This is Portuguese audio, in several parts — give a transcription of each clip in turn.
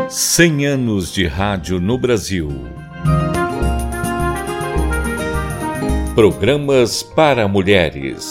100 anos de rádio no Brasil. Programas para mulheres.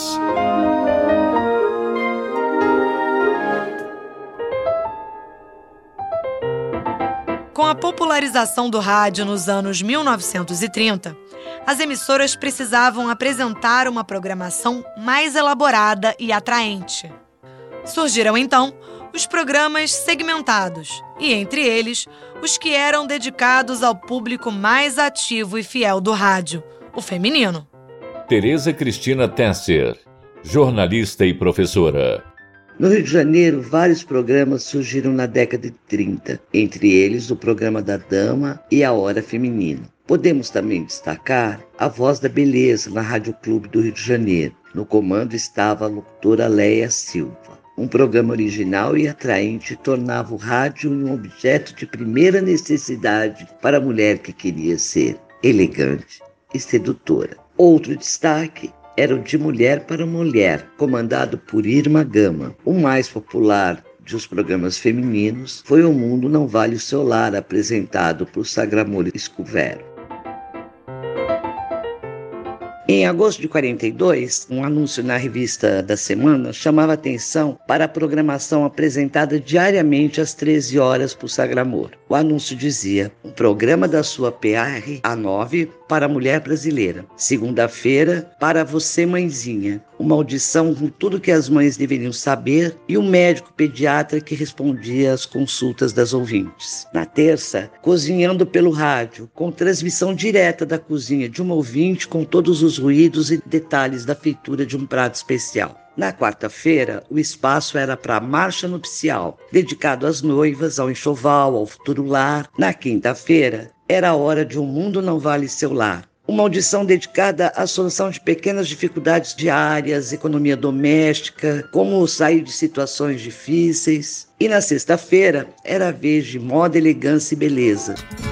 Com a popularização do rádio nos anos 1930, as emissoras precisavam apresentar uma programação mais elaborada e atraente. Surgiram, então, os programas segmentados, e entre eles, os que eram dedicados ao público mais ativo e fiel do rádio, o feminino. Tereza Cristina Tesser, jornalista e professora. No Rio de Janeiro, vários programas surgiram na década de 30, entre eles o Programa da Dama e a Hora Feminina. Podemos também destacar a Voz da Beleza na Rádio Clube do Rio de Janeiro. No comando estava a locutora Léia Silva. Um programa original e atraente tornava o rádio um objeto de primeira necessidade para a mulher que queria ser elegante e sedutora. Outro destaque era o de Mulher para Mulher, comandado por Irma Gama. O mais popular dos programas femininos foi O Mundo Não Vale o Seu Lar, apresentado por Sagramore Escuvero. Em agosto de 42, um anúncio na revista da semana chamava atenção para a programação apresentada diariamente às 13 horas por Sagramore. O anúncio dizia: um programa da sua PR A9 para a mulher brasileira. Segunda-feira, para você mãezinha. Uma audição com tudo que as mães deveriam saber e um médico pediatra que respondia às consultas das ouvintes. Na terça, cozinhando pelo rádio, com transmissão direta da cozinha de uma ouvinte com todos os ruídos e detalhes da feitura de um prato especial. Na quarta-feira, o espaço era para a marcha nupcial, dedicado às noivas, ao enxoval, ao futuro lar. Na quinta-feira, era a hora de Um Mundo Não Vale Seu Lar. Uma audição dedicada à solução de pequenas dificuldades diárias, economia doméstica, como sair de situações difíceis. E na sexta-feira, era a vez de Moda, Elegância e Beleza.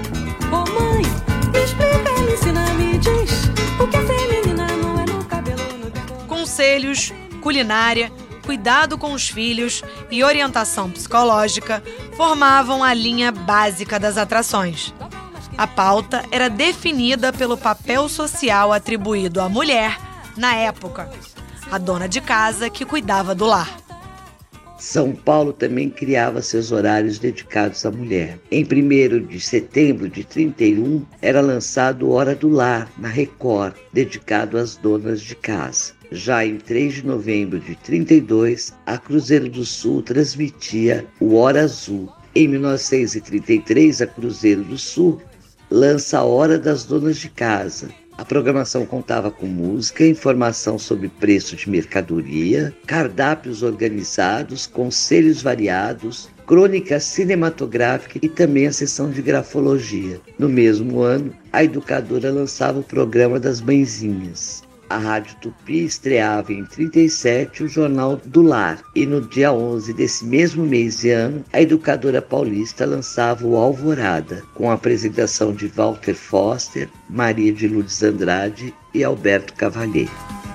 Ô mãe, me explica, me ensina, me diz o que é feminina, não é no cabelo, no decote. Conselhos, culinária, cuidado com os filhos e orientação psicológica formavam a linha básica das atrações. A pauta era definida pelo papel social atribuído à mulher na época, a dona de casa que cuidava do lar. São Paulo também criava seus horários dedicados à mulher. Em 1º de setembro de 31, era lançado Hora do Lar, na Record, dedicado às donas de casa. Já em 3 de novembro de 32, a Cruzeiro do Sul transmitia o Hora Azul. Em 1933, a Cruzeiro do Sul lança a Hora das Donas de Casa. A programação contava com música, informação sobre preço de mercadoria, cardápios organizados, conselhos variados, crônica cinematográfica e também a sessão de grafologia. No mesmo ano, a educadora lançava o programa das Mãezinhas. A Rádio Tupi estreava em 37 o Jornal do Lar e no dia 11 desse mesmo mês de ano, a educadora paulista lançava o Alvorada, com a apresentação de Walter Foster, Maria de Lourdes Andrade e Alberto Cavalheiro.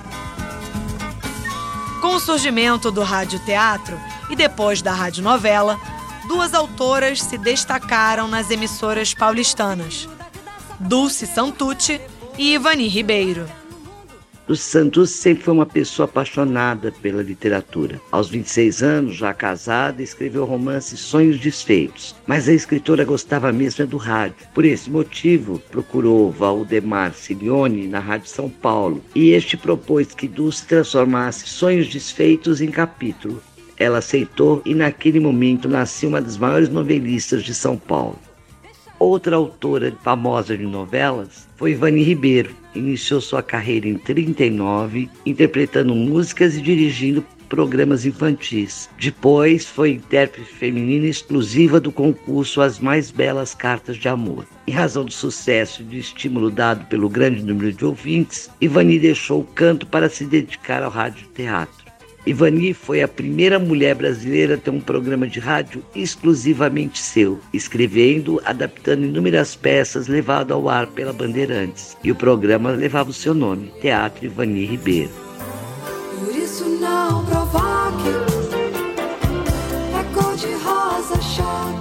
Com o surgimento do radioteatro e depois da radionovela, duas autoras se destacaram nas emissoras paulistanas: Dulce Santucci e Ivani Ribeiro. Dulce Santucci sempre foi uma pessoa apaixonada pela literatura. Aos 26 anos, já casada, escreveu o romance Sonhos Desfeitos. Mas a escritora gostava mesmo do rádio. Por esse motivo, procurou Valdemar Silioni na Rádio São Paulo. E este propôs que Dulce transformasse Sonhos Desfeitos em capítulo. Ela aceitou e naquele momento nasceu uma das maiores novelistas de São Paulo. Outra autora famosa de novelas foi Ivani Ribeiro. Iniciou sua carreira em 39, interpretando músicas e dirigindo programas infantis. Depois foi intérprete feminina exclusiva do concurso As Mais Belas Cartas de Amor. Em razão do sucesso e do estímulo dado pelo grande número de ouvintes, Ivani deixou o canto para se dedicar ao radioteatro. Ivani foi a primeira mulher brasileira a ter um programa de rádio exclusivamente seu, escrevendo, adaptando inúmeras peças levado ao ar pela Bandeirantes. E o programa levava o seu nome, Teatro Ivani Ribeiro. Por isso não provoque, é cor de rosa choque.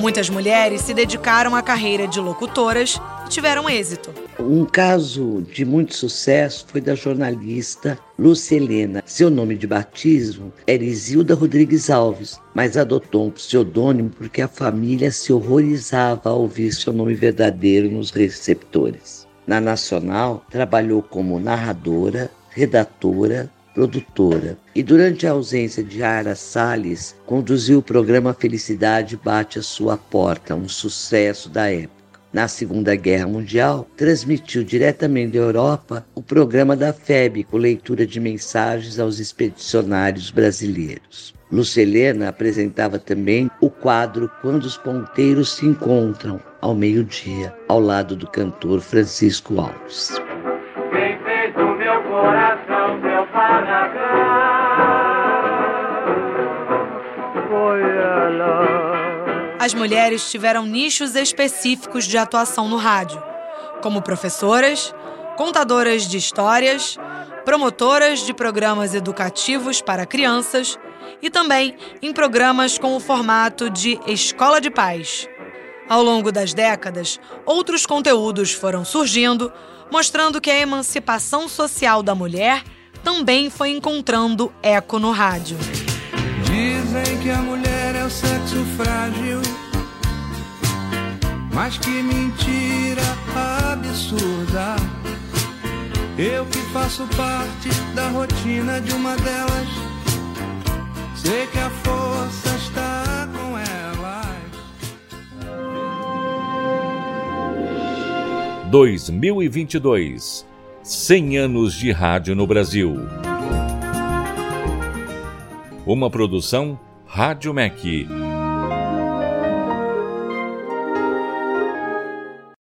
Muitas mulheres se dedicaram à carreira de locutoras e tiveram êxito. Um caso de muito sucesso foi da jornalista Lúcia Helena. Seu nome de batismo era Isilda Rodrigues Alves, mas adotou um pseudônimo porque a família se horrorizava ao ouvir seu nome verdadeiro nos receptores. Na Nacional, trabalhou como narradora, redatora, produtora e durante a ausência de Ara Salles, conduziu o programa Felicidade Bate à Sua Porta, um sucesso da época. Na Segunda Guerra Mundial, transmitiu diretamente da Europa o programa da FEB, com leitura de mensagens aos expedicionários brasileiros. Lúcia Helena apresentava também o quadro Quando os Ponteiros se Encontram, ao meio-dia, ao lado do cantor Francisco Alves. Quem fez o meu coração seu Paraná foi ela. As mulheres tiveram nichos específicos de atuação no rádio, como professoras, contadoras de histórias, promotoras de programas educativos para crianças e também em programas com o formato de Escola de Paz. Ao longo das décadas, outros conteúdos foram surgindo, mostrando que a emancipação social da mulher também foi encontrando eco no rádio. Dizem que a mulher é o sexo frágil, mas que mentira absurda. Eu que faço parte da rotina de uma delas, sei que a força está com elas. 2022. 100 anos de rádio no Brasil. Uma produção Rádio MEC.